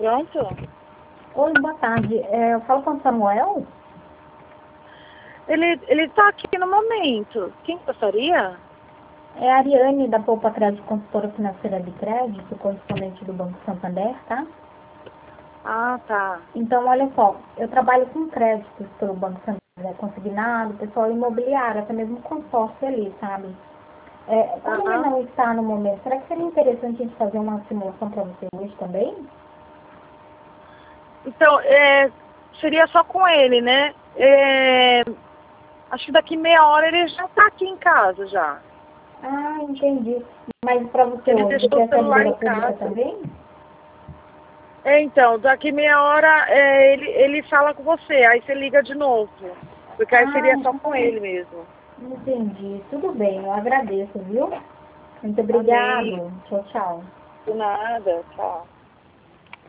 Pronto? Oi, boa tarde. Eu falo com o Samuel? Ele tá aqui no momento. Quem gostaria? É a Ariane, da Poupa Crédito, consultora financeira de crédito, correspondente do Banco Santander, tá? Ah, tá. Então, olha só, eu trabalho com créditos pelo Banco Santander, consignado, pessoal imobiliário, até mesmo consórcio ali, sabe? Como ele Aham. não está no momento, será que seria interessante a gente fazer uma simulação para você hoje também? Então, seria só com ele, né? Acho que daqui meia hora ele já tá aqui em casa já. Ah, entendi. Mas para você Ele hoje, você deixou o quer celular servidora em pública casa. também? Então, daqui meia hora ele fala com você, aí você liga de novo. Porque aí Ah, seria só com ele mesmo. entendi. Tudo bem, eu agradeço, viu? Muito Amém. obrigado. Tchau, tchau. De nada, tchau.